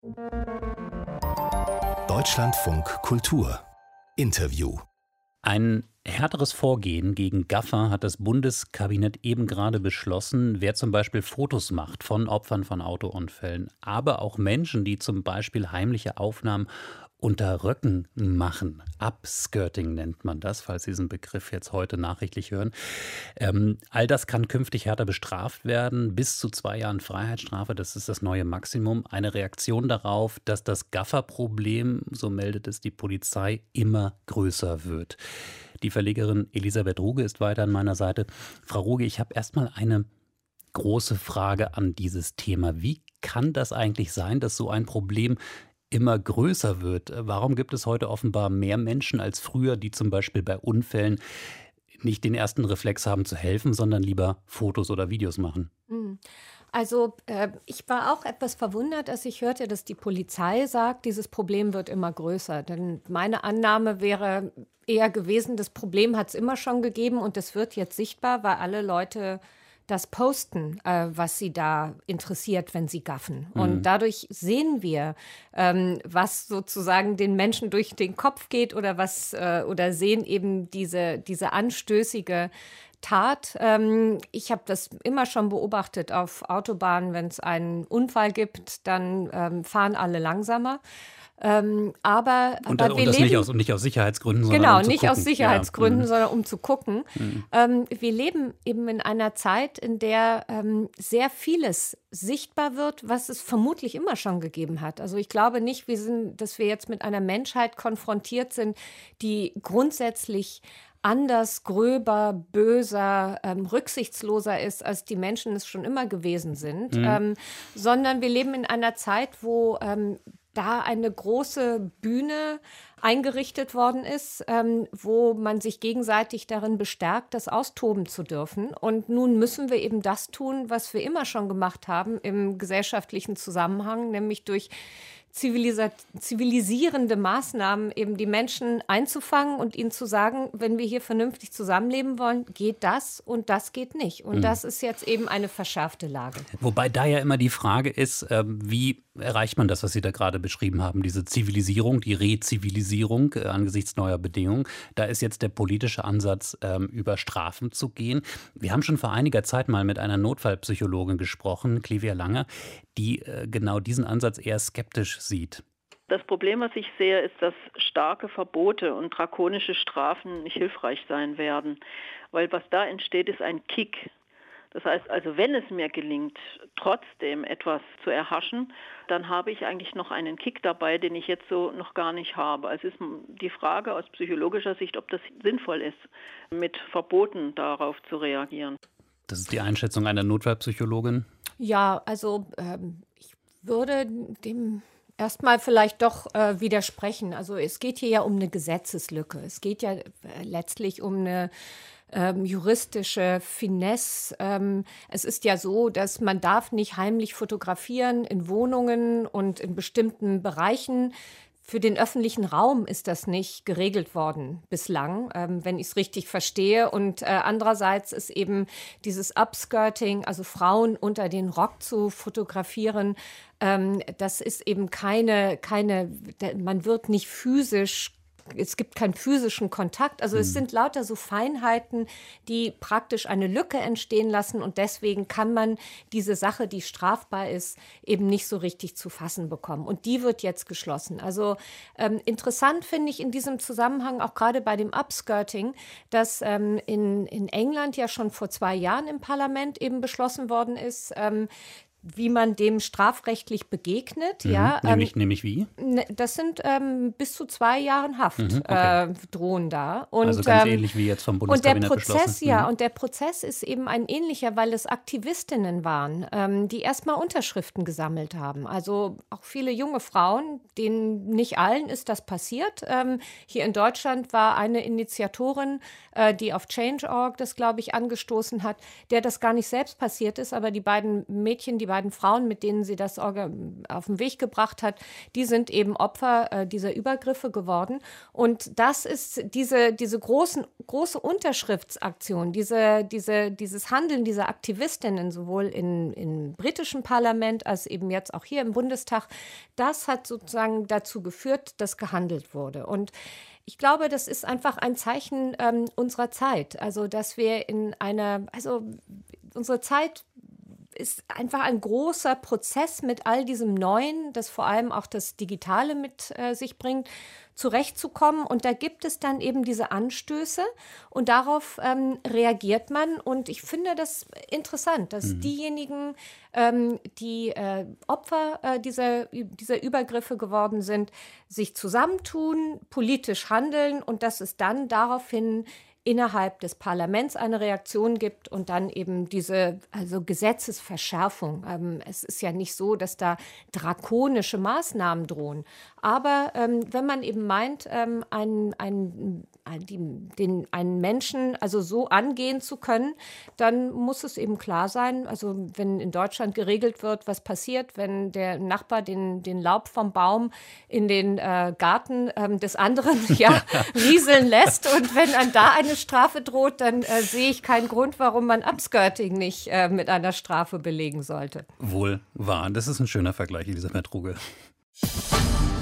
Deutschlandfunk Kultur Interview. Ein härteres Vorgehen gegen Gaffer hat das Bundeskabinett eben gerade beschlossen. Wer zum Beispiel Fotos macht von Opfern von Autounfällen, aber auch Menschen, die zum Beispiel heimliche Aufnahmen unter Röcken machen. Upskirting nennt man das, falls Sie diesen Begriff jetzt heute nachrichtlich hören. All das kann künftig härter bestraft werden. Bis zu 2 Jahren Freiheitsstrafe, das ist das neue Maximum. Eine Reaktion darauf, dass das Gafferproblem, so meldet es die Polizei, immer größer wird. Die Verlegerin Elisabeth Ruge ist weiter an meiner Seite. Frau Ruge, ich habe erstmal eine große Frage an dieses Thema. Wie kann das eigentlich sein, dass so ein Problem immer größer wird? Warum gibt es heute offenbar mehr Menschen als früher, die zum Beispiel bei Unfällen nicht den ersten Reflex haben zu helfen, sondern lieber Fotos oder Videos machen? Also ich war auch etwas verwundert, als ich hörte, dass die Polizei sagt, dieses Problem wird immer größer. Denn meine Annahme wäre eher gewesen, das Problem hat es immer schon gegeben und es wird jetzt sichtbar, weil alle Leute das posten, was sie da interessiert, wenn sie gaffen. Und dadurch sehen wir, was sozusagen den Menschen durch den Kopf geht oder sehen eben diese anstößige Tat. Ich habe das immer schon beobachtet auf Autobahnen. Wenn es einen Unfall gibt, dann fahren alle langsamer. Aber wir leben nicht aus Sicherheitsgründen, sondern genau, um zu nicht gucken. aus Sicherheitsgründen, sondern um zu gucken. Wir leben eben in einer Zeit, in der sehr vieles sichtbar wird, was es vermutlich immer schon gegeben hat. Also ich glaube nicht, dass wir jetzt mit einer Menschheit konfrontiert sind, die grundsätzlich anders, gröber, böser, rücksichtsloser ist, als die Menschen es schon immer gewesen sind, sondern wir leben in einer Zeit, wo da eine große Bühne eingerichtet worden ist, wo man sich gegenseitig darin bestärkt, das austoben zu dürfen. Und nun müssen wir eben das tun, was wir immer schon gemacht haben im gesellschaftlichen Zusammenhang, nämlich durch zivilisierende Maßnahmen eben die Menschen einzufangen und ihnen zu sagen, wenn wir hier vernünftig zusammenleben wollen, geht das und das geht nicht. Und das ist jetzt eben eine verschärfte Lage. Wobei da ja immer die Frage ist, wie erreicht man das, was Sie da gerade beschrieben haben, diese Zivilisierung, die Rezivilisierung angesichts neuer Bedingungen. Da ist jetzt der politische Ansatz, über Strafen zu gehen. Wir haben schon vor einiger Zeit mal mit einer Notfallpsychologin gesprochen, Clivia Lange, die genau diesen Ansatz eher skeptisch sieht. Das Problem, was ich sehe, ist, dass starke Verbote und drakonische Strafen nicht hilfreich sein werden. Weil was da entsteht, ist ein Kick. Das heißt also, wenn es mir gelingt, trotzdem etwas zu erhaschen, dann habe ich eigentlich noch einen Kick dabei, den ich jetzt so noch gar nicht habe. Also es ist die Frage aus psychologischer Sicht, ob das sinnvoll ist, mit Verboten darauf zu reagieren. Das ist die Einschätzung einer Notfallpsychologin? Ja, also ich würde dem erstmal vielleicht doch widersprechen. Also es geht hier ja um eine Gesetzeslücke. Es geht ja letztlich um eine juristische Finesse. Es ist ja so, dass man darf nicht heimlich fotografieren in Wohnungen und in bestimmten Bereichen. Für den öffentlichen Raum ist das nicht geregelt worden bislang, wenn ich es richtig verstehe. Und andererseits ist eben dieses Upskirting, also Frauen unter den Rock zu fotografieren, das ist eben man wird nicht physisch, es gibt keinen physischen Kontakt. Also es sind lauter so Feinheiten, die praktisch eine Lücke entstehen lassen. Und deswegen kann man diese Sache, die strafbar ist, eben nicht so richtig zu fassen bekommen. Und die wird jetzt geschlossen. Also interessant finde ich in diesem Zusammenhang, auch gerade bei dem Upskirting, dass in England ja schon vor 2 Jahren im Parlament eben beschlossen worden ist, wie man dem strafrechtlich begegnet. Ja, Nämlich wie? Das sind bis zu 2 Jahren Haft drohen da. Und, also ganz ähnlich wie jetzt vom Bundeskabinett beschlossen. Und der Prozess ist eben ein ähnlicher, weil es Aktivistinnen waren, die erstmal Unterschriften gesammelt haben. Also auch viele junge Frauen, denen nicht allen ist das passiert. Hier in Deutschland war eine Initiatorin, die auf Change.org das, glaube ich, angestoßen hat, der das gar nicht selbst passiert ist, aber die beiden Mädchen, die beiden Frauen, mit denen sie das auf den Weg gebracht hat, die sind eben Opfer dieser Übergriffe geworden. Und das ist diese große Unterschriftsaktion, dieses Handeln dieser Aktivistinnen, sowohl im britischen Parlament als eben jetzt auch hier im Bundestag, das hat sozusagen dazu geführt, dass gehandelt wurde. Und ich glaube, das ist einfach ein Zeichen unserer Zeit. Also, dass wir unsere Zeit ist einfach ein großer Prozess mit all diesem Neuen, das vor allem auch das Digitale mit sich bringt, zurechtzukommen. Und da gibt es dann eben diese Anstöße und darauf reagiert man. Und ich finde das interessant, dass diejenigen, die Opfer dieser Übergriffe geworden sind, sich zusammentun, politisch handeln und dass es dann daraufhin innerhalb des Parlaments eine Reaktion gibt und dann eben diese Gesetzesverschärfung. Es ist ja nicht so, dass da drakonische Maßnahmen drohen. Aber wenn man eben meint, einen Menschen also so angehen zu können, dann muss es eben klar sein, also wenn in Deutschland geregelt wird, was passiert, wenn der Nachbar den Laub vom Baum in den Garten des anderen rieseln lässt und wenn einem da eine Strafe droht, dann sehe ich keinen Grund, warum man Upskirting nicht mit einer Strafe belegen sollte. Wohl wahr. Das ist ein schöner Vergleich, Elisabeth Ruge.